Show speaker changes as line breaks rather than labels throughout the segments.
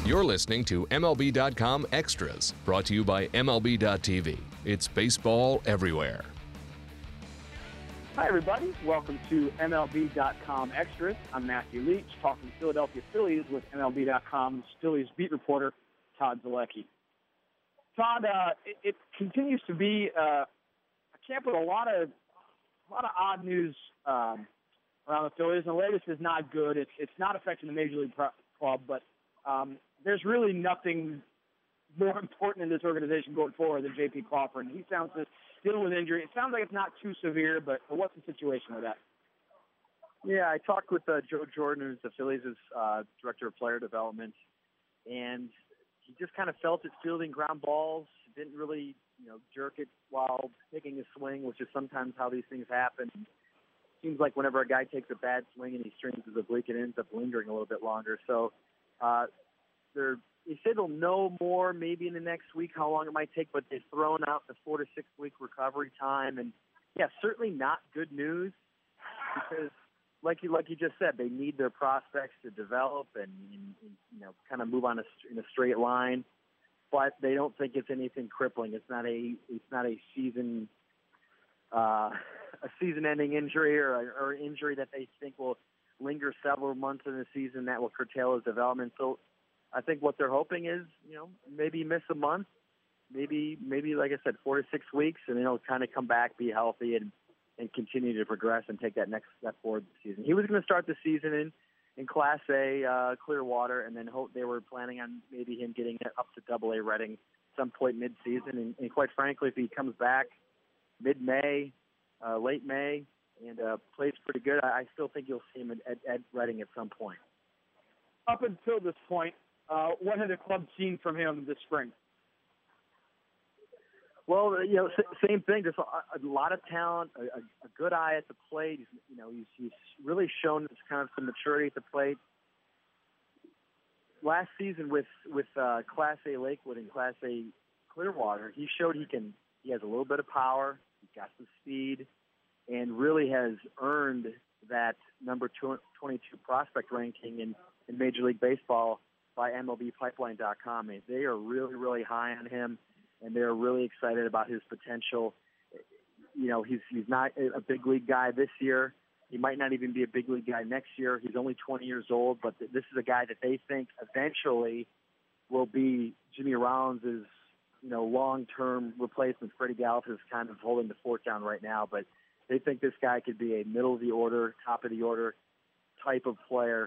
You're listening to MLB.com Extras, brought to you by MLB.tv. It's baseball everywhere.
Hi, everybody. Welcome to MLB.com Extras. I'm Matthew Leach, talking Philadelphia Phillies with MLB.com's Phillies beat reporter, Todd Zalecki. Todd, it continues to be a camp with a lot of odd news around the Phillies. And the latest is not good. It's not affecting the Major League Club, but there's really nothing more important in this organization going forward than J.P. Crawford. He sounds to dealing with injury. It sounds like it's not too severe, but what's the situation with that?
Yeah, I talked with Joe Jordan, who's the Phillies' director of player development, and he just kind of felt it fielding ground balls. Didn't really, jerk it while taking a swing, which is sometimes how these things happen. Seems like whenever a guy takes a bad swing and he strings his oblique, it ends up lingering a little bit longer. So they say they'll know more maybe in the next week how long it might take, but they've thrown out the 4 to 6 week recovery time. And yeah, certainly not good news because like you just said, they need their prospects to develop and kind of move on in a straight line, but they don't think it's anything crippling. It's not a season ending injury or an injury that they think will linger several months in the season that will curtail his development. So I think what they're hoping is, maybe miss a month, maybe like I said, 4 to 6 weeks, and then he'll kind of come back, be healthy, and continue to progress and take that next step forward this season. He was going to start the season in Class A Clearwater, and then they were planning on maybe him getting it up to Double A Reading some point mid-season. And quite frankly, if he comes back mid-May, late May, and plays pretty good, I still think you'll see him at Reading at some point.
Up until this point, what had the club seen from him this spring?
Well, same thing. Just a lot of talent, a good eye at the plate. He's really shown kind of some maturity at the plate. Last season with Class A Lakewood and Class A Clearwater, he showed he has a little bit of power. He's got some speed, and really has earned that number 22 prospect ranking in Major League Baseball by MLBpipeline.com. And they are really, really high on him, and they're really excited about his potential. He's not a big league guy this year. He might not even be a big league guy next year. He's only 20 years old, but this is a guy that they think eventually will be Jimmy Rollins' long-term replacement. Freddie Galvis is kind of holding the fort down right now, but they think this guy could be a middle-of-the-order, top-of-the-order type of player,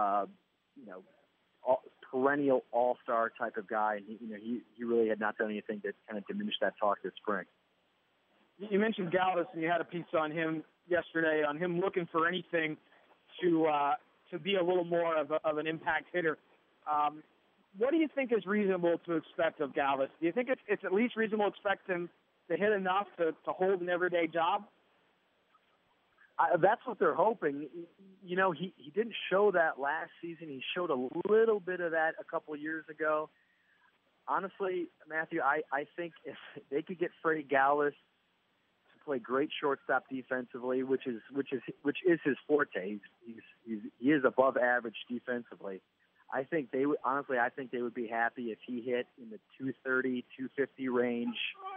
perennial all-star type of guy. And he really had not done anything to kind of diminish that talk this spring.
You mentioned Galvis, and you had a piece on him yesterday, on him looking for anything to be a little more of an impact hitter. What do you think is reasonable to expect of Galvis? Do you think it's at least reasonable to expect him to hit enough to hold an everyday job?
That's what they're hoping. He didn't show that last season. He showed a little bit of that a couple of years ago. Honestly, Matthew, I think if they could get Freddie Galvis to play great shortstop defensively, which is his forte. He is above average defensively. I think they would be happy if he hit in the 230, 250 range.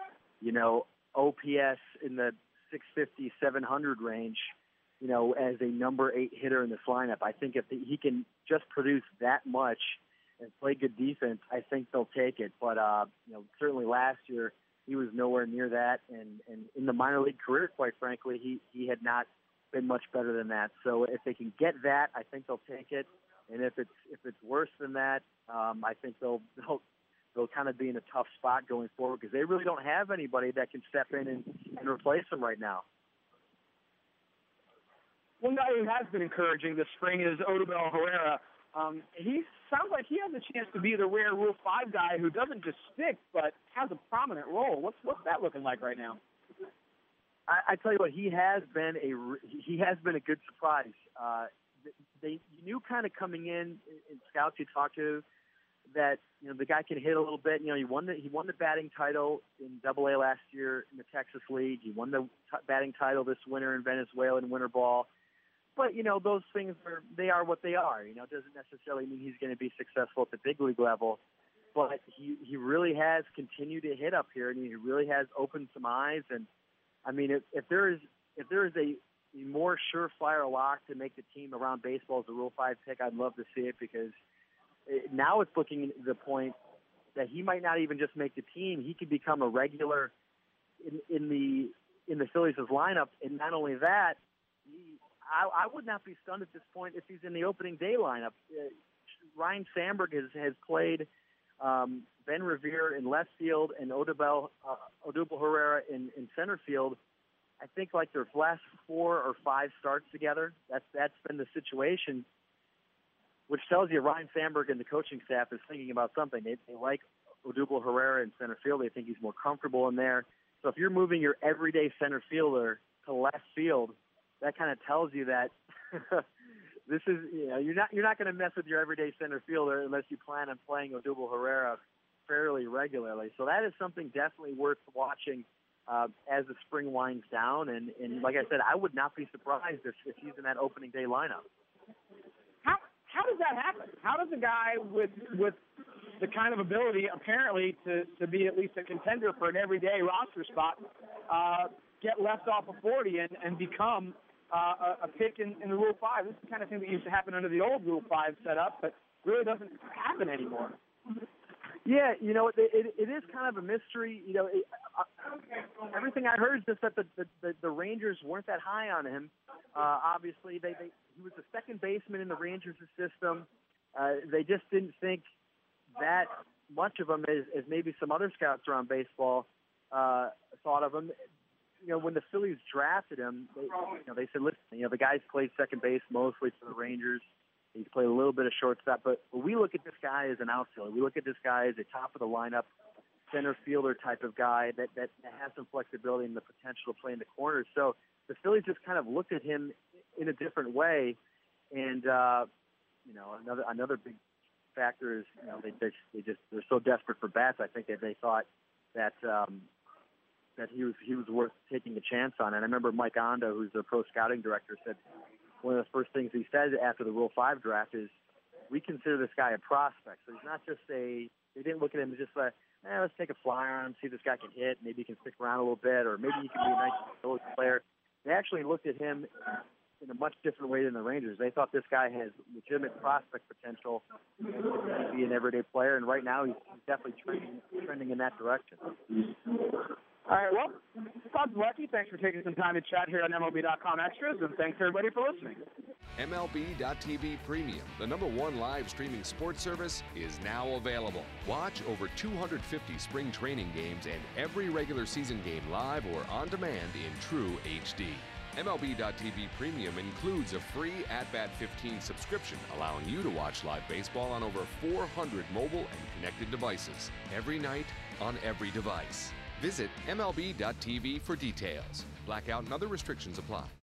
OPS in the 650, 700 range, as a number 8 hitter in this lineup. I think if he can just produce that much and play good defense, I think they'll take it. But, certainly last year he was nowhere near that. And in the minor league career, quite frankly, he had not been much better than that. So if they can get that, I think they'll take it. And if it's worse than that, I think they'll kind of be in a tough spot going forward because they really don't have anybody that can step in and replace him right now.
One guy who has been encouraging this spring is Odubel Herrera. He sounds like he has a chance to be the rare Rule 5 guy who doesn't just stick but has a prominent role. What's that looking like right now?
I tell you what, he has been a good surprise. You knew kind of coming in scouts you talked to that the guy can hit a little bit. He won the batting title in Double-A last year in the Texas League. He won the batting title this winter in Venezuela in winter ball. But But, those things they are what they are. It doesn't necessarily mean he's going to be successful at the big league level. But he really has continued to hit up here, and he really has opened some eyes. And, I mean, if there is a more surefire lock to make the team around baseball as a Rule 5 pick, I'd love to see it, because now it's looking to the point that he might not even just make the team. He could become a regular in the Phillies' lineup. And not only that, I would not be stunned at this point if he's in the opening day lineup. Ryan Sandberg has played Ben Revere in left field and Odubel Herrera in center field. I think like their last 4 or 5 starts together. That's been the situation, which tells you Ryan Sandberg and the coaching staff is thinking about something. They like Odubel Herrera in center field. They think he's more comfortable in there. So if you're moving your everyday center fielder to left field, that kind of tells you that this is, you're not going to mess with your everyday center fielder unless you plan on playing Odubel Herrera fairly regularly. So that is something definitely worth watching as the spring winds down. And like I said, I would not be surprised if he's in that opening day lineup.
How does that happen? How does a guy with the kind of ability apparently to be at least a contender for an everyday roster spot get left off of 40 and become a pick in the Rule 5? This is the kind of thing that used to happen under the old Rule 5 setup, but really doesn't happen anymore.
Yeah, it is kind of a mystery. Everything I heard is just that the Rangers weren't that high on him. Obviously, he was the second baseman in the Rangers' system. They just didn't think that much of him as maybe some other scouts around baseball thought of him. When the Phillies drafted him, they said, listen, the guy's played second base mostly for the Rangers. He's played a little bit of shortstop, but we look at this guy as an outfielder. We look at this guy as a top of the lineup center fielder type of guy that has some flexibility and the potential to play in the corners. So the Phillies just kind of looked at him in a different way. And, another big factor is, they're so desperate for bats. I think that they thought that he was worth taking a chance on. And I remember Mike Ondo, who's the pro scouting director, said one of the first things he said after the Rule 5 draft is, we consider this guy a prospect. So he's not just they didn't look at him as just let's take a flyer on him, see if this guy can hit, maybe he can stick around a little bit, or maybe he can be a nice Phillies player. They actually looked at him in a much different way than the Rangers. They thought this guy has legitimate prospect potential to be an everyday player, and right now he's definitely trending in that direction.
All right, well, Todd Zaleski, thanks for taking some time to chat here on MLB.com Extras, and thanks everybody for listening.
MLB.tv Premium, the #1 live streaming sports service, is now available. Watch over 250 spring training games and every regular season game live or on demand in true HD. MLB.tv Premium includes a free At-Bat 15 subscription, allowing you to watch live baseball on over 400 mobile and connected devices, every night on every device. Visit MLB.tv for details. Blackout and other restrictions apply.